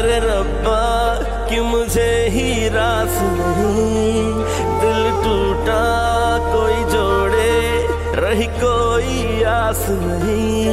अरे रब्बा कि मुझे ही रास नहीं, दिल टूटा कोई जोड़े, रही कोई आस नहीं।